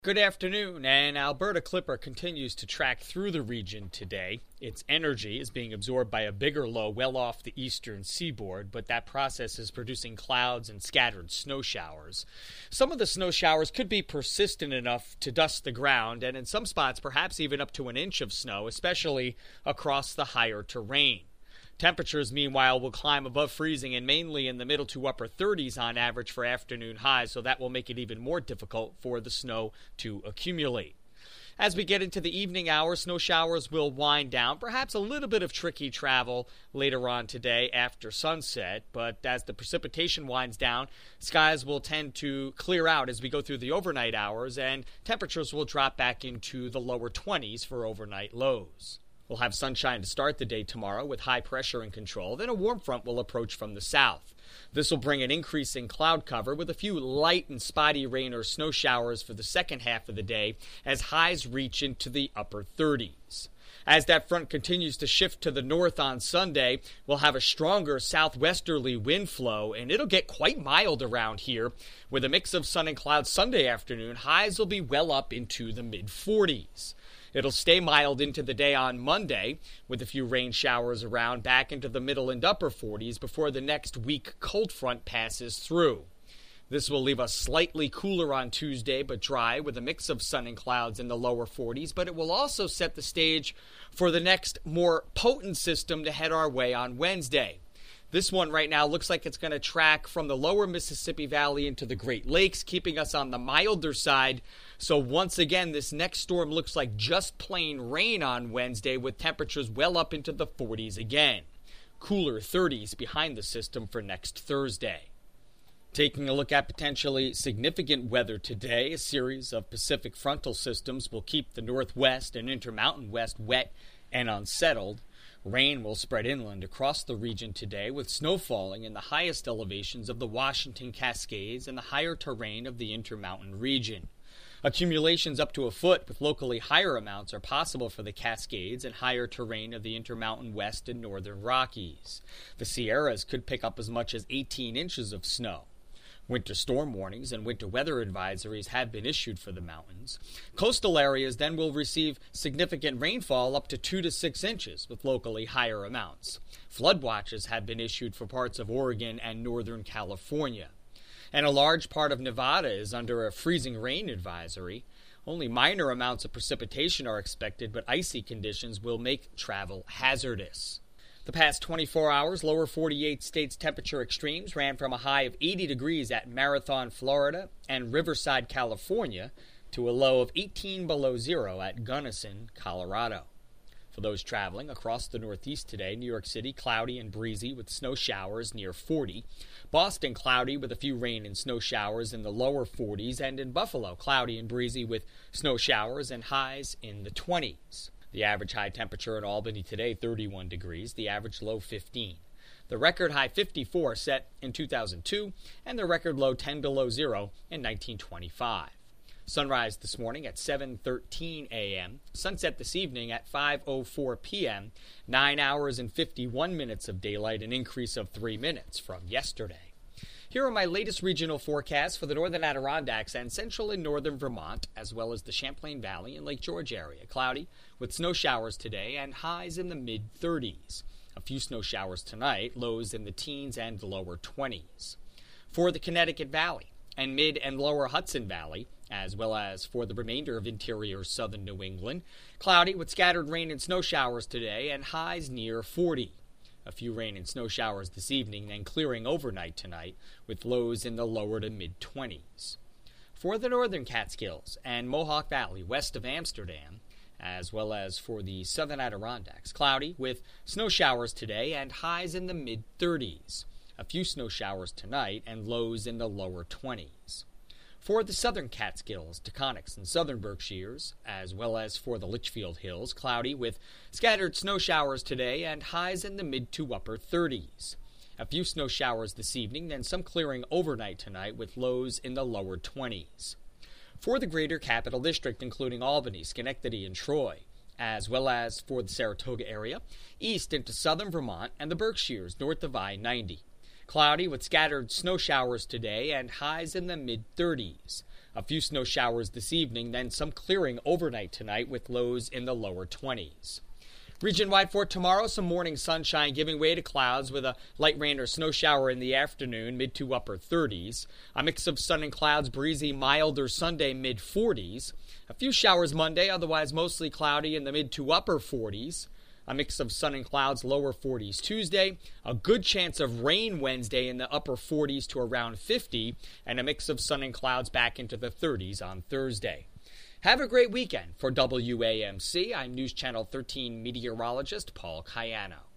Good afternoon. An Alberta Clipper continues to track through the region today. Its energy is being absorbed by a bigger low well off the eastern seaboard, but that process is producing clouds and scattered snow showers. Some of the snow showers could be persistent enough to dust the ground, and in some spots perhaps even up to an inch of snow, especially across the higher terrain. Temperatures, meanwhile, will climb above freezing and mainly in the middle to upper 30s on average for afternoon highs, so that will make it even more difficult for the snow to accumulate. As we get into the evening hours, snow showers will wind down, perhaps a little bit of tricky travel later on today after sunset, but as the precipitation winds down, skies will tend to clear out as we go through the overnight hours, and temperatures will drop back into the lower 20s for overnight lows. We'll have sunshine to start the day tomorrow with high pressure in control. Then a warm front will approach from the south. This will bring an increase in cloud cover with a few light and spotty rain or snow showers for the second half of the day as highs reach into the upper 30s. As that front continues to shift to the north on Sunday, we'll have a stronger southwesterly wind flow, and it'll get quite mild around here. With a mix of sun and clouds Sunday afternoon, highs will be well up into the mid-40s. It'll stay mild into the day on Monday, with a few rain showers around back into the middle and upper 40s before the next weak cold front passes through. This will leave us slightly cooler on Tuesday, but dry, with a mix of sun and clouds in the lower 40s, but it will also set the stage for the next more potent system to head our way on Wednesday. This one right now looks like it's going to track from the lower Mississippi Valley into the Great Lakes, keeping us on the milder side. So once again, this next storm looks like just plain rain on Wednesday with temperatures well up into the 40s again. Cooler 30s behind the system for next Thursday. Taking a look at potentially significant weather today, a series of Pacific frontal systems will keep the northwest and intermountain west wet and unsettled. Rain will spread inland across the region today, with snow falling in the highest elevations of the Washington Cascades and the higher terrain of the Intermountain region. Accumulations up to a foot with locally higher amounts are possible for the Cascades and higher terrain of the Intermountain West and Northern Rockies. The Sierras could pick up as much as 18 inches of snow. Winter storm warnings and winter weather advisories have been issued for the mountains. Coastal areas then will receive significant rainfall up to 2 to 6 inches with locally higher amounts. Flood watches have been issued for parts of Oregon and northern California. And a large part of Nevada is under a freezing rain advisory. Only minor amounts of precipitation are expected, but icy conditions will make travel hazardous. The past 24 hours, lower 48 states temperature extremes ran from a high of 80 degrees at Marathon, Florida, and Riverside, California, to a low of 18 below zero at Gunnison, Colorado. For those traveling across the Northeast today, New York City cloudy and breezy with snow showers near 40. Boston cloudy with a few rain and snow showers in the lower 40s, and in Buffalo cloudy and breezy with snow showers and highs in the 20s. The average high temperature in Albany today, 31 degrees, the average low 15. The record high 54 set in 2002, and the record low 10 below zero in 1925. Sunrise this morning at 7:13 a.m., sunset this evening at 5:04 p.m., 9 hours and 51 minutes of daylight, an increase of 3 minutes from yesterday. Here are my latest regional forecasts for the northern Adirondacks and central and northern Vermont, as well as the Champlain Valley and Lake George area. Cloudy with snow showers today and highs in the mid-30s. A few snow showers tonight, lows in the teens and lower 20s. For the Connecticut Valley and mid and lower Hudson Valley, as well as for the remainder of interior southern New England, cloudy with scattered rain and snow showers today and highs near 40. A few rain and snow showers this evening, then clearing overnight tonight, with lows in the lower to mid-20s. For the northern Catskills and Mohawk Valley west of Amsterdam, as well as for the southern Adirondacks, cloudy with snow showers today and highs in the mid-30s. A few snow showers tonight and lows in the lower 20s. For the southern Catskills, Taconics, and southern Berkshires, as well as for the Litchfield Hills, cloudy with scattered snow showers today and highs in the mid to upper 30s. A few snow showers this evening, then some clearing overnight tonight with lows in the lower 20s. For the greater Capital District, including Albany, Schenectady, and Troy, as well as for the Saratoga area, east into southern Vermont and the Berkshires north of I-90. Cloudy with scattered snow showers today and highs in the mid-30s. A few snow showers this evening, then some clearing overnight tonight with lows in the lower 20s. Region-wide for tomorrow, some morning sunshine giving way to clouds with a light rain or snow shower in the afternoon, mid to upper 30s. A mix of sun and clouds, breezy, milder Sunday, mid 40s. A few showers Monday, otherwise mostly cloudy in the mid to upper 40s. A mix of sun and clouds, lower 40s Tuesday. A good chance of rain Wednesday in the upper 40s to around 50. And a mix of sun and clouds back into the 30s on Thursday. Have a great weekend. For WAMC, I'm News Channel 13 meteorologist Paul Cayano.